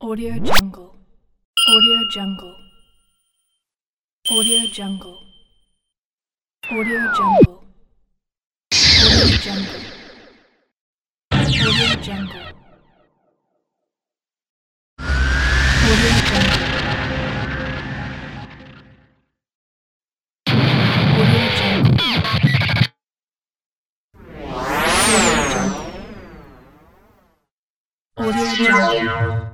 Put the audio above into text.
Audio Jungle. Audio Jungle. Audio Jungle. Audio Jungle. Audio Jungle. Audio Jungle. Audio Jungle. Audio Jungle. Audio Jungle. Audio Jungle.